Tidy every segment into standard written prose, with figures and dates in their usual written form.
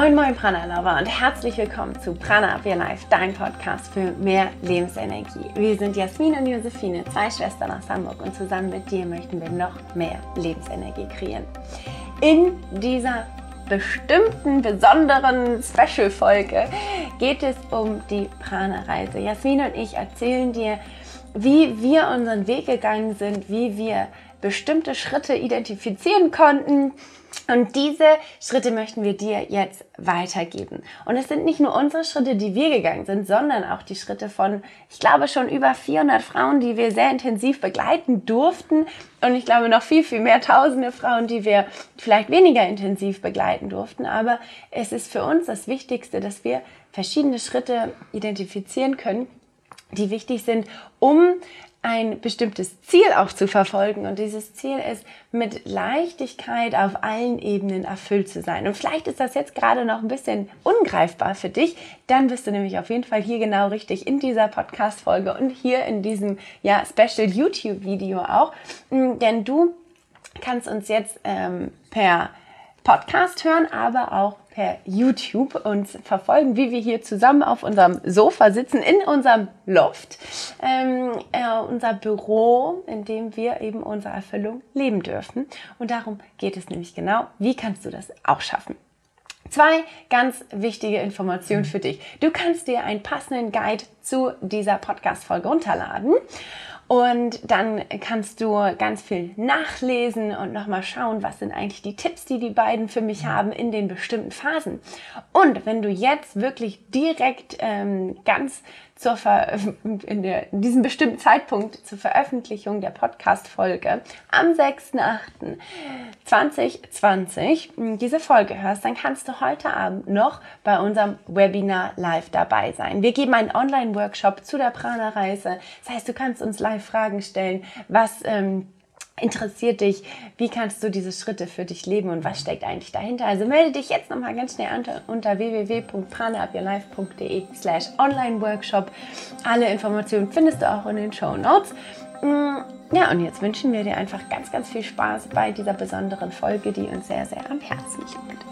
Moin Moin Prana Lover und herzlich willkommen zu Prana Up Your Life, dein Podcast für mehr Lebensenergie. Wir sind Jasmin und Josephine, zwei Schwestern aus Hamburg und zusammen mit dir möchten wir noch mehr Lebensenergie kreieren. In dieser bestimmten, besonderen Special-Folge geht es um die Prana-Reise. Jasmin und ich erzählen dir, wie wir unseren Weg gegangen sind, wie wir bestimmte Schritte identifizieren konnten. Und diese Schritte möchten wir dir jetzt weitergeben. Und es sind nicht nur unsere Schritte, die wir gegangen sind, sondern auch die Schritte von, ich glaube, schon über 400 Frauen, die wir sehr intensiv begleiten durften. Und ich glaube, noch viel, viel mehr tausende Frauen, die wir vielleicht weniger intensiv begleiten durften. Aber es ist für uns das Wichtigste, dass wir verschiedene Schritte identifizieren können, die wichtig sind, um ein bestimmtes Ziel auch zu verfolgen. Und dieses Ziel ist, mit Leichtigkeit auf allen Ebenen erfüllt zu sein. Und vielleicht ist das jetzt gerade noch ein bisschen ungreifbar für dich. Dann bist du nämlich auf jeden Fall hier genau richtig in dieser Podcast-Folge und hier in diesem Special YouTube-Video auch. Denn du kannst uns jetzt per Podcast hören, aber auch per YouTube uns verfolgen, wie wir hier zusammen auf unserem Sofa sitzen, in unserem Loft, unser Büro, in dem wir eben unsere Erfüllung leben dürfen. Und darum geht es nämlich genau. Wie kannst du das auch schaffen? 2 ganz wichtige Informationen für dich. Du kannst dir einen passenden Guide zu dieser Podcast-Folge runterladen. Und dann kannst du ganz viel nachlesen und nochmal schauen, was sind eigentlich die Tipps, die beiden für mich haben in den bestimmten Phasen. Und wenn du jetzt wirklich direkt ganz in diesem bestimmten Zeitpunkt zur Veröffentlichung der Podcast-Folge am 6.8.2020 diese Folge hörst, dann kannst du heute Abend noch bei unserem Webinar live dabei sein. Wir geben einen Online-Workshop zu der Prana-Reise. Das heißt, du kannst uns live Fragen stellen, was interessiert dich, wie kannst du diese Schritte für dich leben und was steckt eigentlich dahinter? Also melde dich jetzt nochmal ganz schnell unter www.pranaupyourlife.de/Online-Workshop. Alle Informationen findest du auch in den Shownotes. Ja, und jetzt wünschen wir dir einfach ganz, ganz viel Spaß bei dieser besonderen Folge, die uns sehr, sehr am Herzen liegt.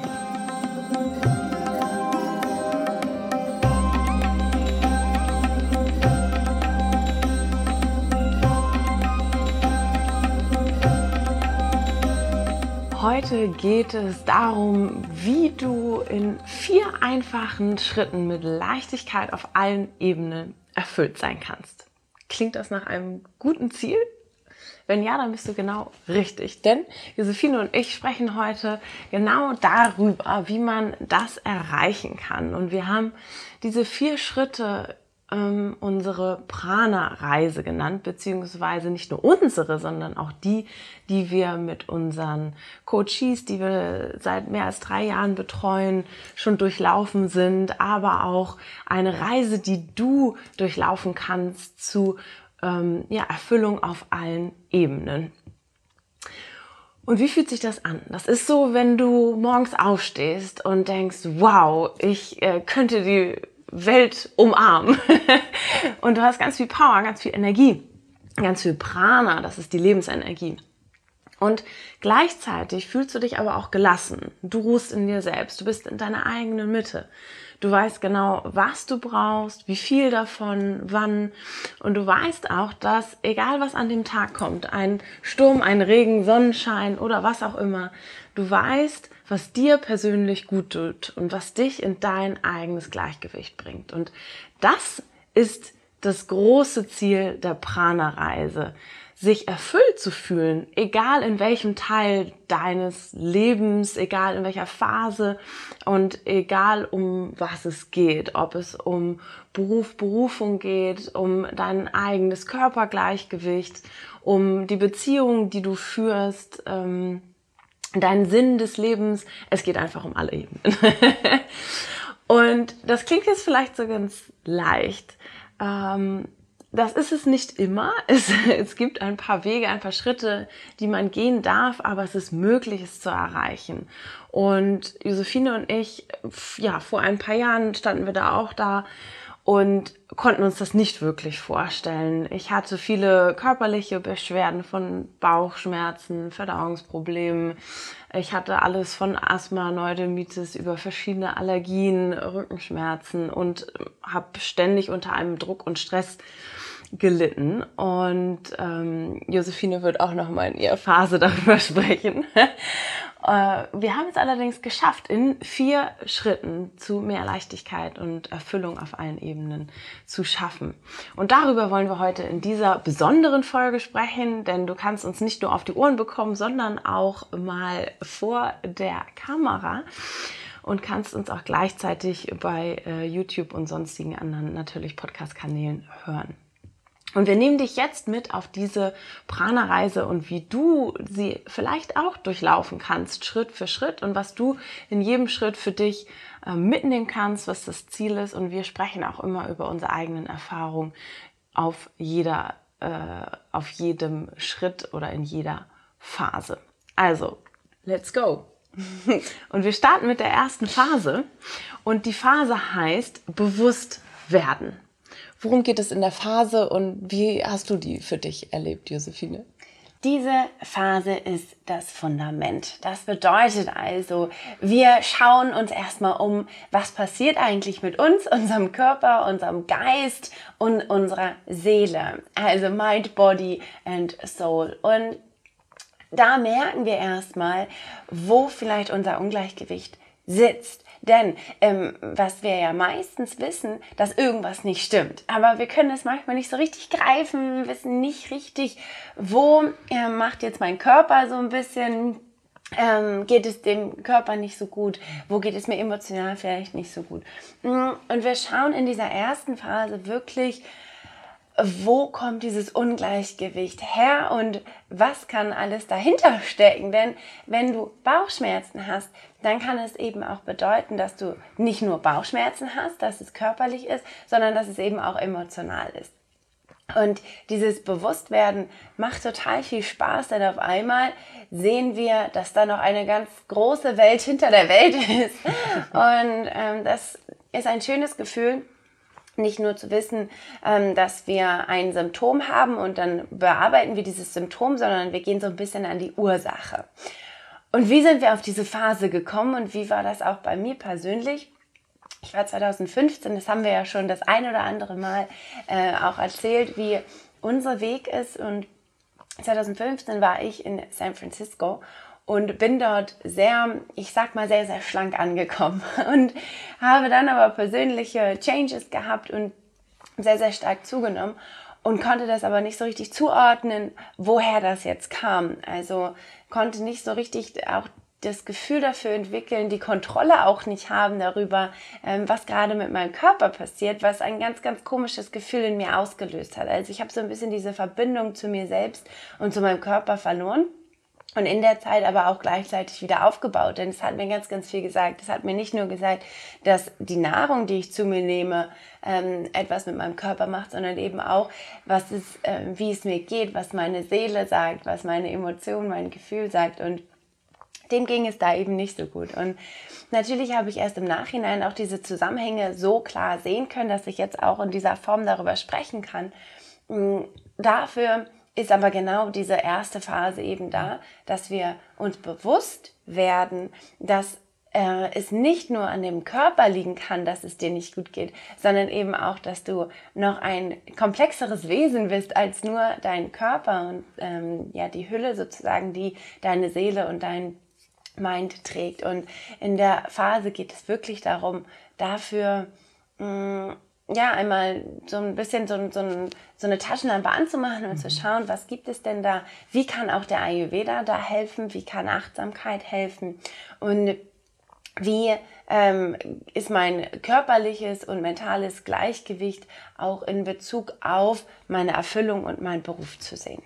Heute geht es darum, wie du in 4 einfachen Schritten mit Leichtigkeit auf allen Ebenen erfüllt sein kannst. Klingt das nach einem guten Ziel? Wenn ja, dann bist du genau richtig. Denn Josephine und ich sprechen heute genau darüber, wie man das erreichen kann. Und wir haben diese 4 Schritte unsere Prana-Reise genannt, beziehungsweise nicht nur unsere, sondern auch die wir mit unseren Coaches, die wir seit mehr als 3 Jahren betreuen, schon durchlaufen sind, aber auch eine Reise, die du durchlaufen kannst zu Erfüllung auf allen Ebenen. Und wie fühlt sich das an? Das ist so, wenn du morgens aufstehst und denkst, wow, ich könnte die Welt umarmen. Und du hast ganz viel Power, ganz viel Energie, ganz viel Prana, das ist die Lebensenergie. Und gleichzeitig fühlst du dich aber auch gelassen. Du ruhst in dir selbst, du bist in deiner eigenen Mitte. Du weißt genau, was du brauchst, wie viel davon, wann. Und du weißt auch, dass egal was an dem Tag kommt, ein Sturm, ein Regen, Sonnenschein oder was auch immer, du weißt, was dir persönlich gut tut und was dich in dein eigenes Gleichgewicht bringt. Und das ist das große Ziel der Prana-Reise, sich erfüllt zu fühlen, egal in welchem Teil deines Lebens, egal in welcher Phase und egal um was es geht, ob es um Berufung geht, um dein eigenes Körpergleichgewicht, um die Beziehungen, die du führst, deinen Sinn des Lebens, es geht einfach um alle Ebenen. Und das klingt jetzt vielleicht so ganz leicht. Das ist es nicht immer. Es gibt ein paar Wege, ein paar Schritte, die man gehen darf, aber es ist möglich, es zu erreichen. Und Josephine und ich, vor ein paar Jahren standen wir da auch da und konnten uns das nicht wirklich vorstellen. Ich hatte viele körperliche Beschwerden von Bauchschmerzen, Verdauungsproblemen. Ich hatte alles von Asthma, Neurodermitis über verschiedene Allergien, Rückenschmerzen und habe ständig unter einem Druck und Stress gelitten. Und Josephine wird auch noch mal in ihrer Phase darüber sprechen. Wir haben es allerdings geschafft, in 4 Schritten zu mehr Leichtigkeit und Erfüllung auf allen Ebenen zu schaffen. Und darüber wollen wir heute in dieser besonderen Folge sprechen, denn du kannst uns nicht nur auf die Ohren bekommen, sondern auch mal vor der Kamera und kannst uns auch gleichzeitig bei YouTube und sonstigen anderen natürlich Podcast-Kanälen hören. Und wir nehmen dich jetzt mit auf diese Prana-Reise und wie du sie vielleicht auch durchlaufen kannst, Schritt für Schritt, und was du in jedem Schritt für dich mitnehmen kannst, was das Ziel ist. Und wir sprechen auch immer über unsere eigenen Erfahrungen auf jedem Schritt oder in jeder Phase. Also, let's go! Und wir starten mit der ersten Phase und die Phase heißt bewusst werden. Worum geht es in der Phase und wie hast du die für dich erlebt, Josephine? Diese Phase ist das Fundament. Das bedeutet also, wir schauen uns erstmal um, was passiert eigentlich mit uns, unserem Körper, unserem Geist und unserer Seele. Also Mind, Body and Soul. Und da merken wir erstmal, wo vielleicht unser Ungleichgewicht sitzt. Denn was wir ja meistens wissen, dass irgendwas nicht stimmt. Aber wir können es manchmal nicht so richtig greifen, wissen nicht richtig, wo macht jetzt mein Körper so ein bisschen, geht es dem Körper nicht so gut, wo geht es mir emotional vielleicht nicht so gut. Und wir schauen in dieser ersten Phase wirklich, wo kommt dieses Ungleichgewicht her und was kann alles dahinter stecken? Denn wenn du Bauchschmerzen hast, dann kann es eben auch bedeuten, dass du nicht nur Bauchschmerzen hast, dass es körperlich ist, sondern dass es eben auch emotional ist. Und dieses Bewusstwerden macht total viel Spaß, denn auf einmal sehen wir, dass da noch eine ganz große Welt hinter der Welt ist. Und das ist ein schönes Gefühl. Nicht nur zu wissen, dass wir ein Symptom haben und dann bearbeiten wir dieses Symptom, sondern wir gehen so ein bisschen an die Ursache. Und wie sind wir auf diese Phase gekommen und wie war das auch bei mir persönlich? Ich war 2015, das haben wir ja schon das ein oder andere Mal auch erzählt, wie unser Weg ist. Und 2015 war ich in San Francisco und bin dort sehr, sehr, sehr schlank angekommen und habe dann aber persönliche Changes gehabt und sehr, sehr stark zugenommen und konnte das aber nicht so richtig zuordnen, woher das jetzt kam. Also konnte nicht so richtig auch das Gefühl dafür entwickeln, die Kontrolle auch nicht haben darüber, was gerade mit meinem Körper passiert, was ein ganz, ganz komisches Gefühl in mir ausgelöst hat. Also ich habe so ein bisschen diese Verbindung zu mir selbst und zu meinem Körper verloren. Und in der Zeit aber auch gleichzeitig wieder aufgebaut, denn es hat mir ganz, ganz viel gesagt. Es hat mir nicht nur gesagt, dass die Nahrung, die ich zu mir nehme, etwas mit meinem Körper macht, sondern eben auch, wie es mir geht, was meine Seele sagt, was meine Emotion, mein Gefühl sagt. Und dem ging es da eben nicht so gut. Und natürlich habe ich erst im Nachhinein auch diese Zusammenhänge so klar sehen können, dass ich jetzt auch in dieser Form darüber sprechen kann. Dafür ist aber genau diese erste Phase eben da, dass wir uns bewusst werden, dass es nicht nur an dem Körper liegen kann, dass es dir nicht gut geht, sondern eben auch, dass du noch ein komplexeres Wesen bist als nur dein Körper und die Hülle sozusagen, die deine Seele und dein Mind trägt. Und in der Phase geht es wirklich darum, dafür einmal so ein bisschen so eine Taschenlampe anzumachen und zu schauen, was gibt es denn da, wie kann auch der Ayurveda da helfen, wie kann Achtsamkeit helfen und wie ist mein körperliches und mentales Gleichgewicht auch in Bezug auf meine Erfüllung und meinen Beruf zu sehen.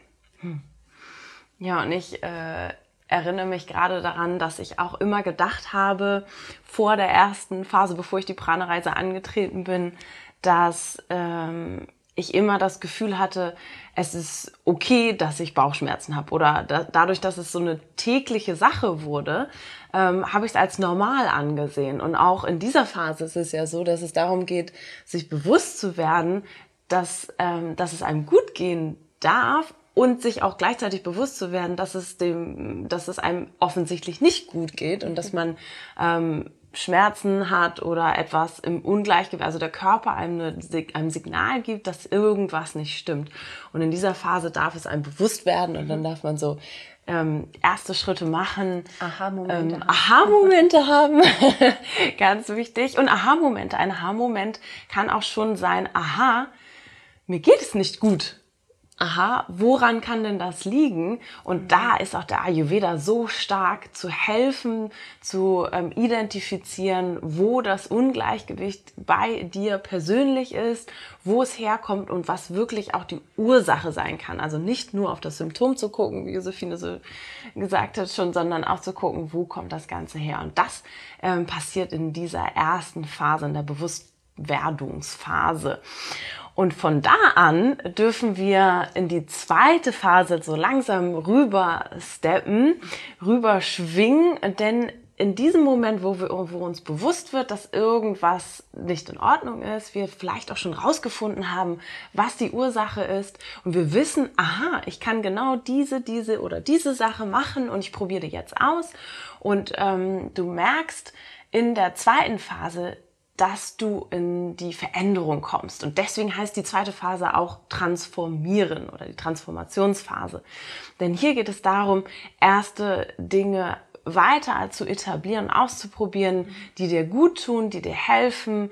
Ja, und ich erinnere mich gerade daran, dass ich auch immer gedacht habe, vor der ersten Phase, bevor ich die Prana-Reise angetreten bin, dass ich immer das Gefühl hatte, es ist okay, dass ich Bauchschmerzen habe. Oder dadurch, dass es so eine tägliche Sache wurde, habe ich es als normal angesehen. Und auch in dieser Phase ist es ja so, dass es darum geht, sich bewusst zu werden, dass es einem gut gehen darf und sich auch gleichzeitig bewusst zu werden, dass es einem offensichtlich nicht gut geht und dass man Schmerzen hat oder etwas im Ungleichgewicht, also der Körper einem Signal gibt, dass irgendwas nicht stimmt. Und in dieser Phase darf es einem bewusst werden und dann darf man so erste Schritte machen. Aha-Momente haben. Ganz wichtig. Und Aha-Momente. Ein Aha-Moment kann auch schon sein, aha, mir geht es nicht gut. Aha, woran kann denn das liegen? Und da ist auch der Ayurveda so stark zu helfen, zu identifizieren, wo das Ungleichgewicht bei dir persönlich ist, wo es herkommt und was wirklich auch die Ursache sein kann. Also nicht nur auf das Symptom zu gucken, wie Josephine so gesagt hat schon, sondern auch zu gucken, wo kommt das Ganze her. Und das passiert in dieser ersten Phase, in der Bewusstwerdungsphase. Und von da an dürfen wir in die zweite Phase so langsam rübersteppen, rüberschwingen, denn in diesem Moment, wo uns bewusst wird, dass irgendwas nicht in Ordnung ist, wir vielleicht auch schon rausgefunden haben, was die Ursache ist und wir wissen, aha, ich kann genau diese oder diese Sache machen und ich probiere die jetzt aus und du merkst in der zweiten Phase, dass du in die Veränderung kommst. Und deswegen heißt die zweite Phase auch transformieren oder die Transformationsphase. Denn hier geht es darum, erste Dinge weiter zu etablieren, auszuprobieren, die dir gut tun, die dir helfen,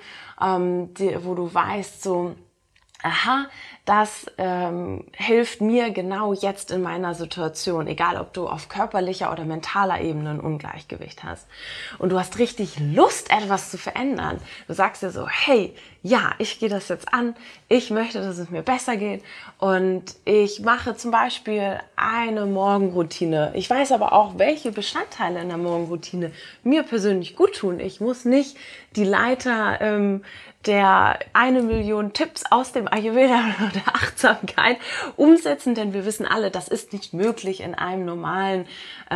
wo du weißt, so, aha, das hilft mir genau jetzt in meiner Situation, egal ob du auf körperlicher oder mentaler Ebene ein Ungleichgewicht hast. Und du hast richtig Lust, etwas zu verändern. Du sagst dir so, hey, ja, ich gehe das jetzt an, ich möchte, dass es mir besser geht und ich mache zum Beispiel eine Morgenroutine. Ich weiß aber auch, welche Bestandteile in der Morgenroutine mir persönlich gut tun. Ich muss nicht die Leiter der 1 Million Tipps aus dem Ayurveda oder der Achtsamkeit umsetzen, denn wir wissen alle, das ist nicht möglich in einem normalen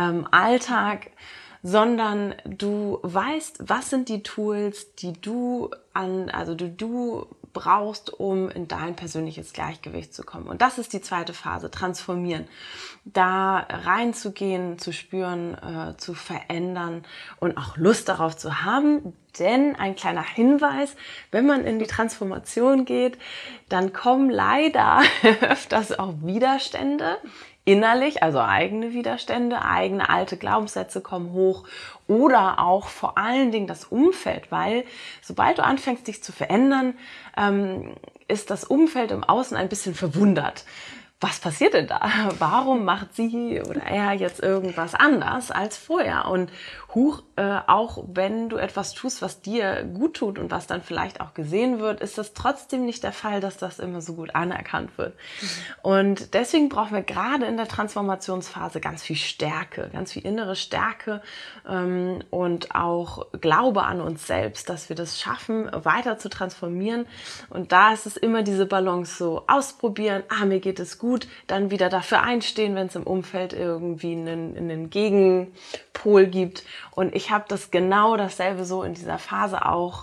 Alltag, sondern du weißt, was sind die Tools, die du brauchst, um in dein persönliches Gleichgewicht zu kommen. Und das ist die zweite Phase, transformieren. Da reinzugehen, zu spüren, zu verändern und auch Lust darauf zu haben. Denn ein kleiner Hinweis, wenn man in die Transformation geht, dann kommen leider öfters auch Widerstände. Innerlich, also eigene Widerstände, eigene alte Glaubenssätze kommen hoch oder auch vor allen Dingen das Umfeld, weil sobald du anfängst, dich zu verändern, ist das Umfeld im Außen ein bisschen verwundert. Was passiert denn da? Warum macht sie oder er jetzt irgendwas anders als vorher? Und auch wenn du etwas tust, was dir gut tut und was dann vielleicht auch gesehen wird, ist das trotzdem nicht der Fall, dass das immer so gut anerkannt wird. Und deswegen brauchen wir gerade in der Transformationsphase ganz viel Stärke, ganz viel innere Stärke und auch Glaube an uns selbst, dass wir das schaffen, weiter zu transformieren. Und da ist es immer diese Balance, so ausprobieren, mir geht es gut, dann wieder dafür einstehen, wenn es im Umfeld irgendwie einen Gegenpol gibt. Und ich habe das genau dasselbe so in dieser Phase auch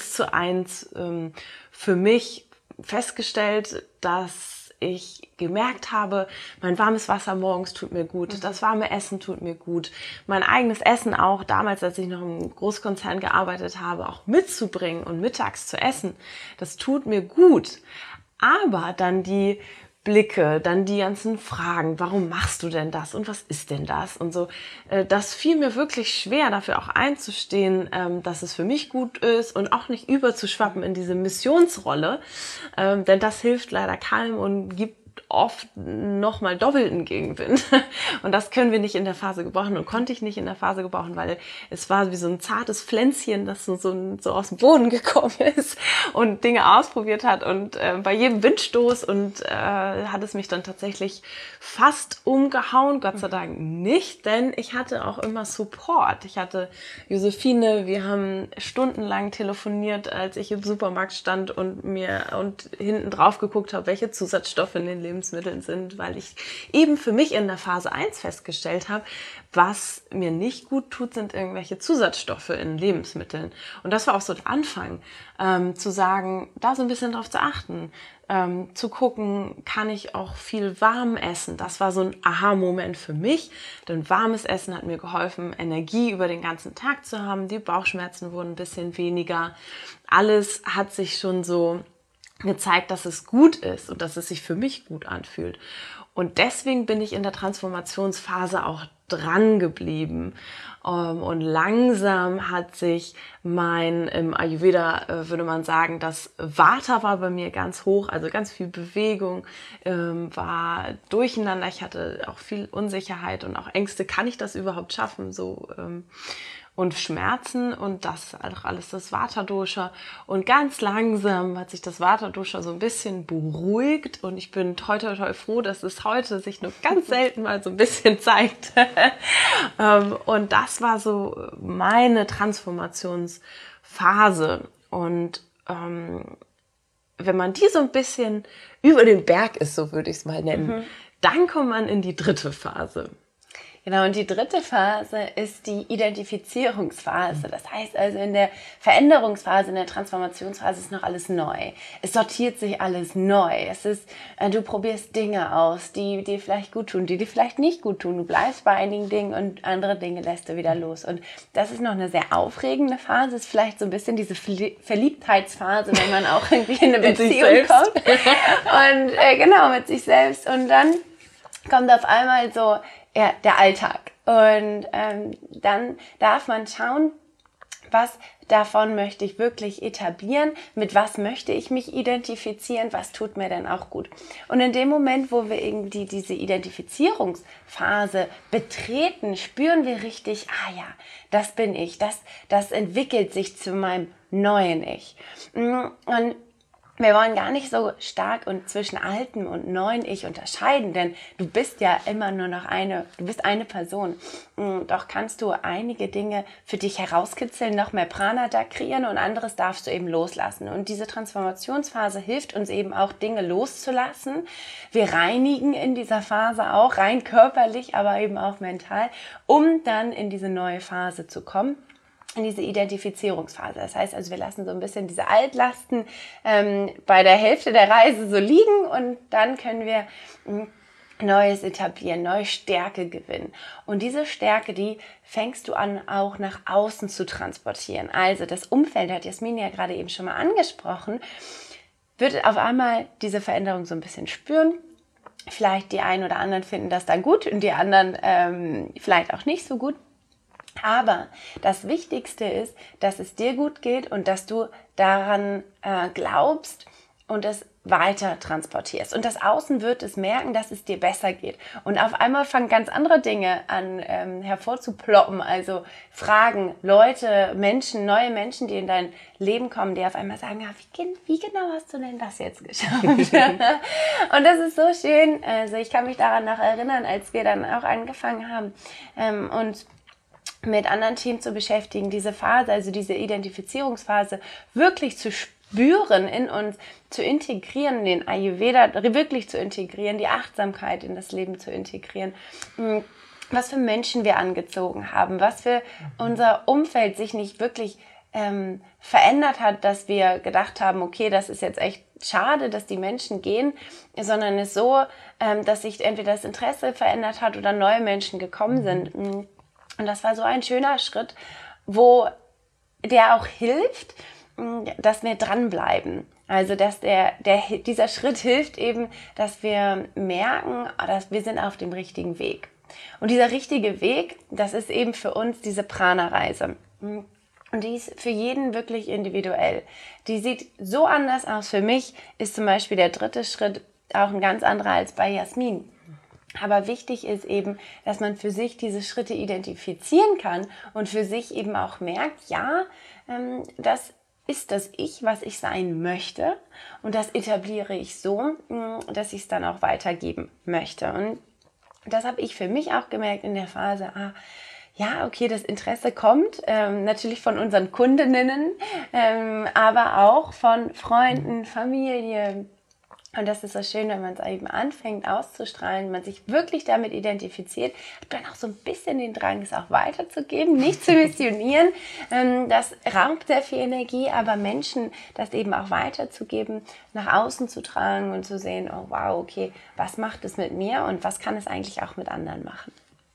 1:1 für mich festgestellt, dass ich gemerkt habe, mein warmes Wasser morgens tut mir gut, das warme Essen tut mir gut, mein eigenes Essen auch, damals, als ich noch im Großkonzern gearbeitet habe, auch mitzubringen und mittags zu essen, das tut mir gut. Aber dann die Blicke, dann die ganzen Fragen, warum machst du denn das und was ist denn das und so. Das fiel mir wirklich schwer, dafür auch einzustehen, dass es für mich gut ist und auch nicht überzuschwappen in diese Missionsrolle, denn das hilft leider keinem und gibt oft nochmal doppelten Gegenwind. Und das können wir nicht in der Phase gebrauchen und konnte ich nicht in der Phase gebrauchen, weil es war wie so ein zartes Pflänzchen, das so aus dem Boden gekommen ist und Dinge ausprobiert hat. Und bei jedem Windstoß hat es mich dann tatsächlich fast umgehauen. Gott sei Dank nicht, denn ich hatte auch immer Support. Ich hatte Josephine, wir haben stundenlang telefoniert, als ich im Supermarkt stand und hinten drauf geguckt habe, welche Zusatzstoffe in den Lebensmitteln sind, weil ich eben für mich in der Phase 1 festgestellt habe, was mir nicht gut tut, sind irgendwelche Zusatzstoffe in Lebensmitteln. Und das war auch so der Anfang, zu sagen, da so ein bisschen drauf zu achten, zu gucken, kann ich auch viel warm essen. Das war so ein Aha-Moment für mich, denn warmes Essen hat mir geholfen, Energie über den ganzen Tag zu haben. Die Bauchschmerzen wurden ein bisschen weniger. Alles hat sich schon so gezeigt, dass es gut ist und dass es sich für mich gut anfühlt. Und deswegen bin ich in der Transformationsphase auch dran geblieben. Und langsam hat sich im Ayurveda würde man sagen, das Vata war bei mir ganz hoch, also ganz viel Bewegung, war durcheinander. Ich hatte auch viel Unsicherheit und auch Ängste. Kann ich das überhaupt schaffen? Und Schmerzen und das auch alles das Vata-Dosha. Und ganz langsam hat sich das Vata-Dosha so ein bisschen beruhigt und ich bin toi toi toi froh, dass es heute sich nur ganz selten mal so ein bisschen zeigt. Und das war so meine Transformationsphase. Und wenn man die so ein bisschen über den Berg ist, so würde ich es mal nennen, dann kommt man in die dritte Phase. Genau, und die dritte Phase ist die Identifizierungsphase. Das heißt also, in der Veränderungsphase, in der Transformationsphase ist noch alles neu. Es sortiert sich alles neu. Es ist, du probierst Dinge aus, die dir vielleicht gut tun, die dir vielleicht nicht gut tun. Du bleibst bei einigen Dingen und andere Dinge lässt du wieder los. Und das ist noch eine sehr aufregende Phase. Ist vielleicht so ein bisschen diese Verliebtheitsphase, wenn man auch irgendwie in eine Beziehung kommt. Und genau, mit sich selbst. Und dann kommt auf einmal so der Alltag. Und dann darf man schauen, was davon möchte ich wirklich etablieren, mit was möchte ich mich identifizieren, was tut mir denn auch gut. Und in dem Moment, wo wir irgendwie diese Identifizierungsphase betreten, spüren wir richtig, das bin ich, das entwickelt sich zu meinem neuen Ich. Und wir wollen gar nicht so stark und zwischen altem und neuen Ich unterscheiden, denn du bist ja immer nur noch du bist eine Person. Doch kannst du einige Dinge für dich herauskitzeln, noch mehr Prana da kreieren und anderes darfst du eben loslassen. Und diese Transformationsphase hilft uns eben auch, Dinge loszulassen. Wir reinigen in dieser Phase auch, rein körperlich, aber eben auch mental, um dann in diese neue Phase zu kommen. In diese Identifizierungsphase. Das heißt also, wir lassen so ein bisschen diese Altlasten bei der Hälfte der Reise so liegen und dann können wir Neues etablieren, neue Stärke gewinnen. Und diese Stärke, die fängst du an, auch nach außen zu transportieren. Also das Umfeld, hat Jasmin ja gerade eben schon mal angesprochen, wird auf einmal diese Veränderung so ein bisschen spüren. Vielleicht die einen oder anderen finden das dann gut und die anderen vielleicht auch nicht so gut. Aber das Wichtigste ist, dass es dir gut geht und dass du daran glaubst und es weiter transportierst. Und das Außen wird es merken, dass es dir besser geht. Und auf einmal fangen ganz andere Dinge an hervorzuploppen. Also Fragen, Leute, Menschen, neue Menschen, die in dein Leben kommen, die auf einmal sagen, wie genau hast du denn das jetzt geschafft? Und das ist so schön. Also ich kann mich daran noch erinnern, als wir dann auch angefangen haben und mit anderen Themen zu beschäftigen, diese Phase, also diese Identifizierungsphase wirklich zu spüren, in uns zu integrieren, den Ayurveda wirklich zu integrieren, die Achtsamkeit in das Leben zu integrieren, was für Menschen wir angezogen haben, was für unser Umfeld sich nicht wirklich verändert hat, dass wir gedacht haben, okay, das ist jetzt echt schade, dass die Menschen gehen, sondern es ist so, dass sich entweder das Interesse verändert hat oder neue Menschen gekommen sind. Und das war so ein schöner Schritt, wo der auch hilft, dass wir dranbleiben. Also dass dieser Schritt hilft eben, dass wir merken, dass wir sind auf dem richtigen Weg. Und dieser richtige Weg, das ist eben für uns diese Prana-Reise. Und die ist für jeden wirklich individuell. Die sieht so anders aus. Für mich ist zum Beispiel der dritte Schritt auch ein ganz anderer als bei Jasmin. Aber wichtig ist eben, dass man für sich diese Schritte identifizieren kann und für sich eben auch merkt, ja, das ist das Ich, was ich sein möchte, und das etabliere ich so, dass ich es dann auch weitergeben möchte. Und das habe ich für mich auch gemerkt in der Phase, ja, okay, das Interesse kommt natürlich von unseren Kundinnen, aber auch von Freunden, Familie. Und das ist so schön, wenn man es eben anfängt auszustrahlen, man sich wirklich damit identifiziert, dann auch so ein bisschen den Drang, es auch weiterzugeben, nicht zu missionieren. Das raubt sehr viel Energie, aber Menschen das eben auch weiterzugeben, nach außen zu tragen und zu sehen, oh wow, okay, was macht es mit mir und was kann es eigentlich auch mit anderen machen?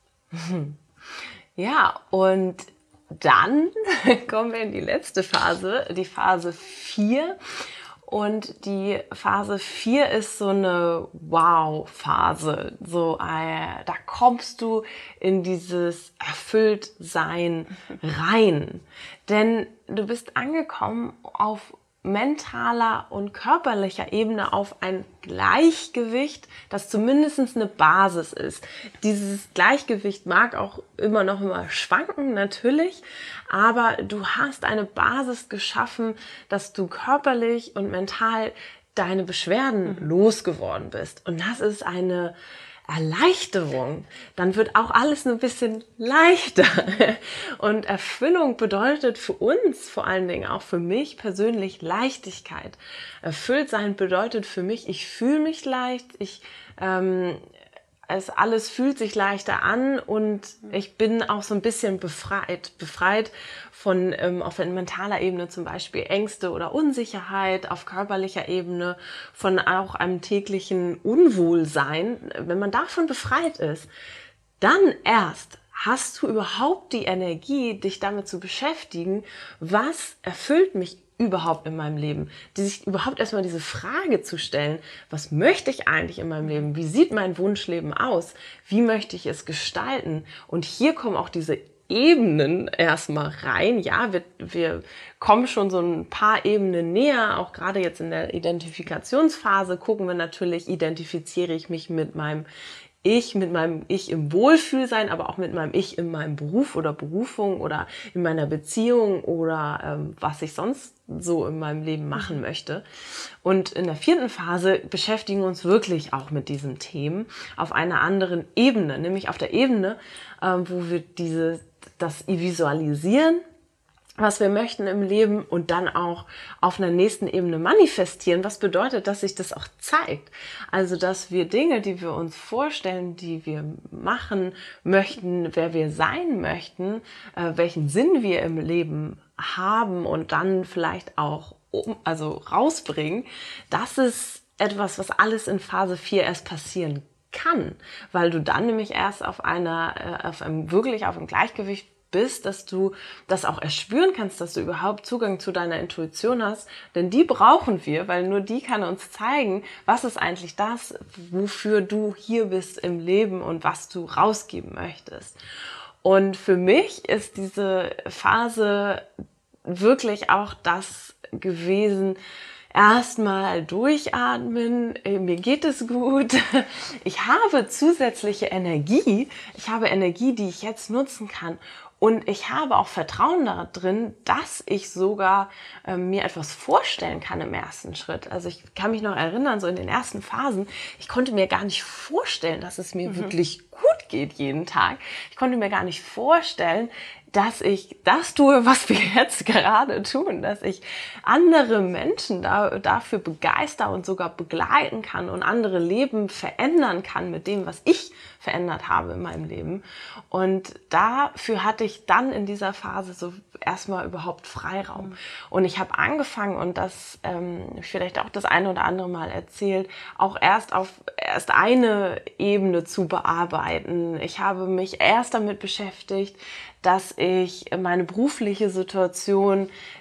Ja, und dann kommen wir in die letzte Phase, die Phase 4. Und die Phase 4 ist so eine Wow-Phase. So, da kommst du in dieses Erfülltsein rein. Denn du bist angekommen auf mentaler und körperlicher Ebene auf ein Gleichgewicht, das zumindest eine Basis ist. Dieses Gleichgewicht mag auch immer noch mal schwanken, natürlich, aber du hast eine Basis geschaffen, dass du körperlich und mental deine Beschwerden losgeworden bist. Und das ist eine Erleichterung. Dann wird auch alles ein bisschen leichter. Und Erfüllung bedeutet für uns, vor allen Dingen auch für mich persönlich, Leichtigkeit. Erfüllt sein bedeutet für mich, ich fühle mich leicht, alles fühlt sich leichter an und ich bin auch so ein bisschen befreit von auf mentaler Ebene zum Beispiel Ängste oder Unsicherheit, auf körperlicher Ebene von auch einem täglichen Unwohlsein. Wenn man davon befreit ist, dann erst hast du überhaupt die Energie, dich damit zu beschäftigen, was erfüllt mich überhaupt in meinem Leben, sich überhaupt erstmal diese Frage zu stellen, was möchte ich eigentlich in meinem Leben, wie sieht mein Wunschleben aus, wie möchte ich es gestalten, und hier kommen auch diese Ebenen erstmal rein. Ja, wir kommen schon so ein paar Ebenen näher, auch gerade jetzt in der Identifikationsphase gucken wir natürlich, identifiziere ich mich mit meinem Ich im Wohlfühlsein, aber auch mit meinem Ich in meinem Beruf oder Berufung oder in meiner Beziehung oder was ich sonst so in meinem Leben machen möchte. Und in der 4. Phase beschäftigen wir uns wirklich auch mit diesen Themen auf einer anderen Ebene, nämlich auf der Ebene, wo wir das visualisieren, was wir möchten im Leben, und dann auch auf einer nächsten Ebene manifestieren, was bedeutet, dass sich das auch zeigt. Also, dass wir Dinge, die wir uns vorstellen, die wir machen möchten, wer wir sein möchten, welchen Sinn wir im Leben haben und dann vielleicht auch rausbringen, das ist etwas, was alles in Phase 4 erst passieren kann, weil du dann nämlich erst auf einem Gleichgewicht bist, dass du das auch erspüren kannst, dass du überhaupt Zugang zu deiner Intuition hast, denn die brauchen wir, weil nur die kann uns zeigen, was ist eigentlich das, wofür du hier bist im Leben und was du rausgeben möchtest. Und für mich ist diese Phase wirklich auch das gewesen: erstmal durchatmen, mir geht es gut, ich habe zusätzliche Energie, die ich jetzt nutzen kann. Und ich habe auch Vertrauen darin, dass ich sogar mir etwas vorstellen kann im ersten Schritt. Also ich kann mich noch erinnern, so in den ersten Phasen, ich konnte mir gar nicht vorstellen, dass es mir wirklich gut geht jeden Tag. Ich konnte mir gar nicht vorstellen, dass ich das tue, was wir jetzt gerade tun, dass ich andere Menschen dafür begeister und sogar begleiten kann und andere Leben verändern kann mit dem, was ich verändert habe in meinem Leben. Und dafür hatte ich dann in dieser Phase so erstmal überhaupt Freiraum. Und ich habe angefangen, und das vielleicht auch das eine oder andere Mal erzählt, auch erst eine Ebene zu bearbeiten. Ich habe mich erst damit beschäftigt, dass ich meine berufliche Situation,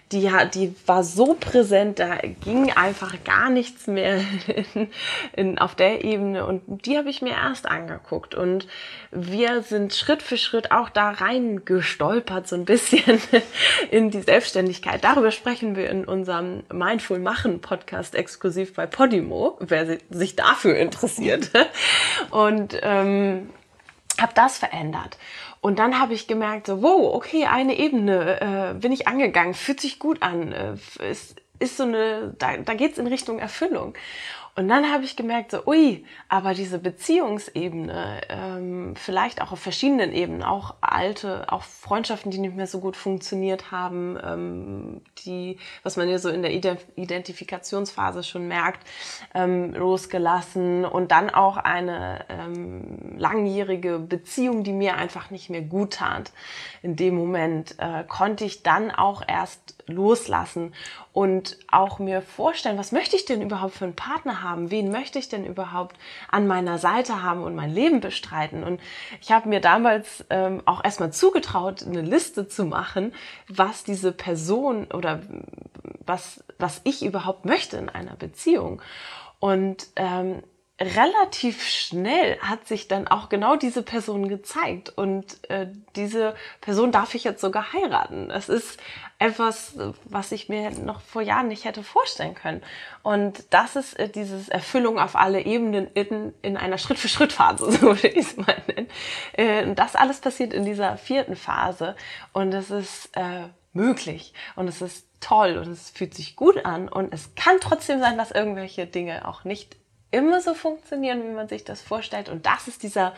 die war so präsent, da ging einfach gar nichts mehr auf der Ebene und die habe ich mir erst angeguckt und wir sind Schritt für Schritt auch da reingestolpert, so ein bisschen in die Selbstständigkeit. Darüber sprechen wir in unserem Mindful Machen Podcast exklusiv bei Podimo, wer sich dafür interessiert. Und habe das verändert. Und dann habe ich gemerkt, so, wow, okay, eine Ebene bin ich angegangen, fühlt sich gut an, ist so eine, da geht's in Richtung Erfüllung. Und dann habe ich gemerkt, so, ui, aber diese Beziehungsebene, vielleicht auch auf verschiedenen Ebenen, auch auch Freundschaften, die nicht mehr so gut funktioniert haben, was man ja so in der Identifikationsphase schon merkt, losgelassen und dann auch eine langjährige Beziehung, die mir einfach nicht mehr gut tat. In dem Moment konnte ich dann auch erst loslassen und auch mir vorstellen, was möchte ich denn überhaupt für einen Partner haben? Wen möchte ich denn überhaupt an meiner Seite haben und mein Leben bestreiten? Und ich habe mir damals auch erstmal zugetraut, eine Liste zu machen, was diese Person oder was ich überhaupt möchte in einer Beziehung. Und relativ schnell hat sich dann auch genau diese Person gezeigt und diese Person darf ich jetzt sogar heiraten. Das ist etwas, was ich mir noch vor Jahren nicht hätte vorstellen können. Und das ist dieses Erfüllung auf alle Ebenen in einer Schritt-für-Schritt-Phase, so würde ich es mal nennen. Und das alles passiert in dieser 4. Phase und es ist möglich und es ist toll und es fühlt sich gut an und es kann trotzdem sein, dass irgendwelche Dinge auch nicht immer so funktionieren, wie man sich das vorstellt. Und das ist dieser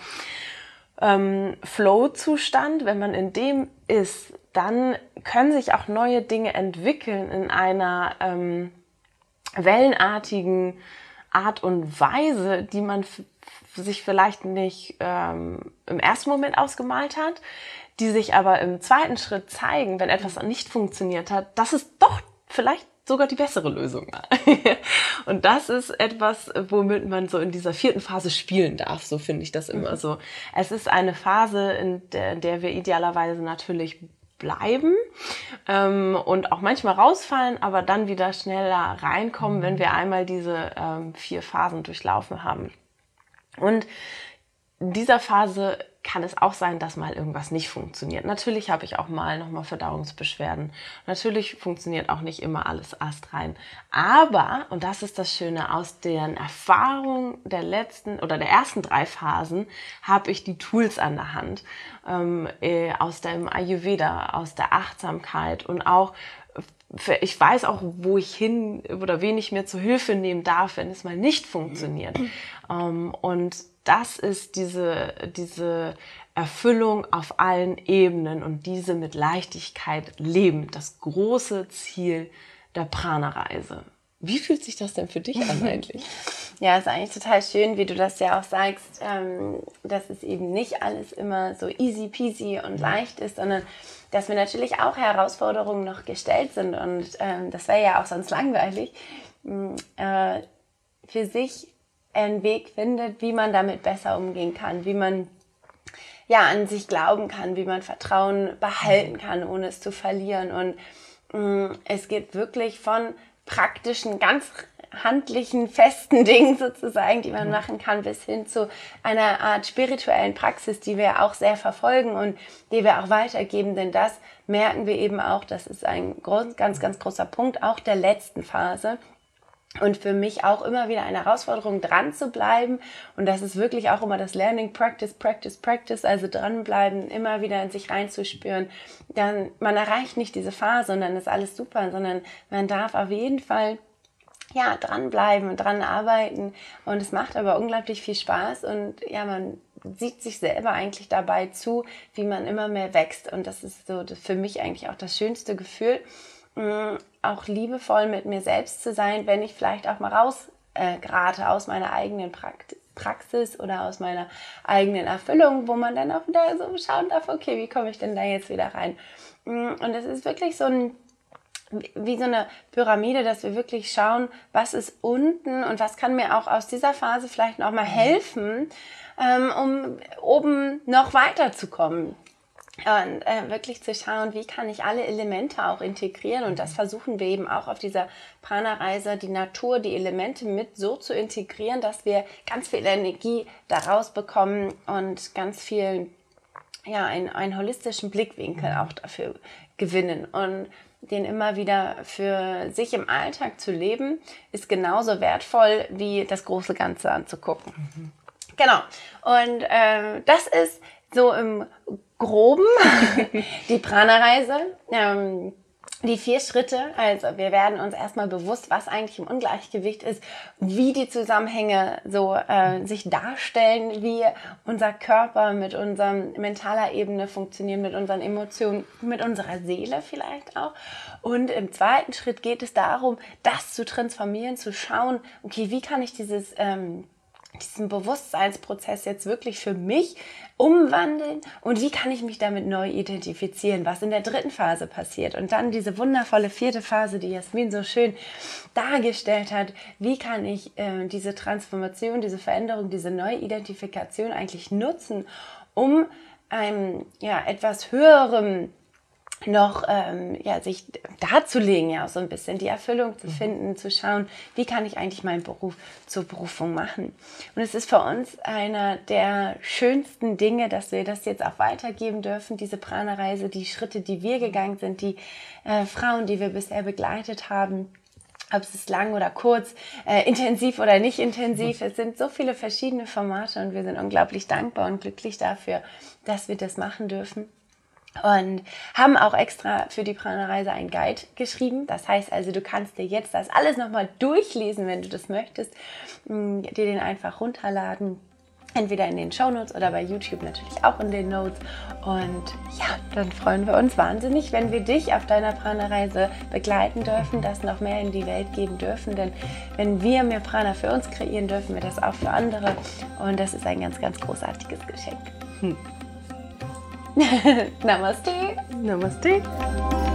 Flow-Zustand. Wenn man in dem ist, dann können sich auch neue Dinge entwickeln in einer wellenartigen Art und Weise, die man sich vielleicht nicht im ersten Moment ausgemalt hat, die sich aber im zweiten Schritt zeigen, wenn etwas nicht funktioniert hat, dass es doch vielleicht sogar die bessere Lösung war. Und das ist etwas, womit man so in dieser 4. Phase spielen darf, so finde ich das immer so. Es ist eine Phase, in der wir idealerweise natürlich bleiben und auch manchmal rausfallen, aber dann wieder schneller reinkommen, wenn wir einmal diese 4 Phasen durchlaufen haben. Und in dieser Phase kann es auch sein, dass mal irgendwas nicht funktioniert. Natürlich habe ich auch nochmal Verdauungsbeschwerden. Natürlich funktioniert auch nicht immer alles astrein. Aber, und das ist das Schöne, aus den Erfahrungen der ersten 3 Phasen habe ich die Tools an der Hand. Aus dem Ayurveda, aus der Achtsamkeit und auch ich weiß auch, wo ich hin oder wen ich mir zur Hilfe nehmen darf, wenn es mal nicht funktioniert. Und das ist diese Erfüllung auf allen Ebenen und diese mit Leichtigkeit leben, das große Ziel der Prana-Reise. Wie fühlt sich das denn für dich an eigentlich? Ja, ist eigentlich total schön, wie du das ja auch sagst, dass es eben nicht alles immer so easy peasy und leicht ist, sondern dass mir natürlich auch Herausforderungen noch gestellt sind und das wäre ja auch sonst langweilig, für sich einen Weg findet, wie man damit besser umgehen kann, wie man ja an sich glauben kann, wie man Vertrauen behalten kann, ohne es zu verlieren. Und es geht wirklich von praktischen, ganz handlichen, festen Dingen sozusagen, die man machen kann, bis hin zu einer Art spirituellen Praxis, die wir auch sehr verfolgen und die wir auch weitergeben, denn das merken wir eben auch, das ist ein ganz, ganz großer Punkt auch der letzten Phase. Und für mich auch immer wieder eine Herausforderung, dran zu bleiben. Und das ist wirklich auch immer das Learning, Practice, also dranbleiben, immer wieder in sich reinzuspüren. Dann, man erreicht nicht diese Phase und dann ist alles super, sondern man darf auf jeden Fall ja, dranbleiben und dran arbeiten. Und es macht aber unglaublich viel Spaß und ja, man sieht sich selber eigentlich dabei zu, wie man immer mehr wächst. Und das ist so für mich eigentlich auch das schönste Gefühl, auch liebevoll mit mir selbst zu sein, wenn ich vielleicht auch mal rausgerate aus meiner eigenen Praxis oder aus meiner eigenen Erfüllung, wo man dann auch wieder so schauen darf, okay, wie komme ich denn da jetzt wieder rein? Und es ist wirklich so wie so eine Pyramide, dass wir wirklich schauen, was ist unten und was kann mir auch aus dieser Phase vielleicht noch mal helfen, um oben noch weiterzukommen. Und wirklich zu schauen, wie kann ich alle Elemente auch integrieren. Und das versuchen wir eben auch auf dieser Prana-Reise, die Natur, die Elemente mit so zu integrieren, dass wir ganz viel Energie daraus bekommen und ganz viel, ja, einen holistischen Blickwinkel auch dafür gewinnen. Und den immer wieder für sich im Alltag zu leben, ist genauso wertvoll, wie das große Ganze anzugucken. Genau. Und das ist so im Groben die Prana-Reise. Die 4 Schritte, also wir werden uns erstmal bewusst, was eigentlich im Ungleichgewicht ist, wie die Zusammenhänge so sich darstellen, wie unser Körper mit unserer mentaler Ebene funktioniert, mit unseren Emotionen, mit unserer Seele vielleicht auch. Und im 2. Schritt geht es darum, das zu transformieren, zu schauen, okay, wie kann ich diesen Bewusstseinsprozess jetzt wirklich für mich umwandeln und wie kann ich mich damit neu identifizieren, was in der 3. Phase passiert. Und dann diese wundervolle 4. Phase, die Jasmin so schön dargestellt hat, wie kann ich diese Transformation, diese Veränderung, diese Neuidentifikation eigentlich nutzen, um einem etwas höherem noch sich darzulegen, ja, so ein bisschen die Erfüllung zu finden, zu schauen, wie kann ich eigentlich meinen Beruf zur Berufung machen. Und es ist für uns einer der schönsten Dinge, dass wir das jetzt auch weitergeben dürfen, diese Prana-Reise, die Schritte, die wir gegangen sind, die Frauen, die wir bisher begleitet haben, ob es ist lang oder kurz, intensiv oder nicht intensiv. Es sind so viele verschiedene Formate und wir sind unglaublich dankbar und glücklich dafür, dass wir das machen dürfen. Und haben auch extra für die Prana-Reise einen Guide geschrieben. Das heißt also, du kannst dir jetzt das alles nochmal durchlesen, wenn du das möchtest. Dir den einfach runterladen. Entweder in den Shownotes oder bei YouTube natürlich auch in den Notes. Und ja, dann freuen wir uns wahnsinnig, wenn wir dich auf deiner Prana-Reise begleiten dürfen, das noch mehr in die Welt geben dürfen. Denn wenn wir mehr Prana für uns kreieren, dürfen wir das auch für andere. Und das ist ein ganz, ganz großartiges Geschenk. Namaste. Namaste.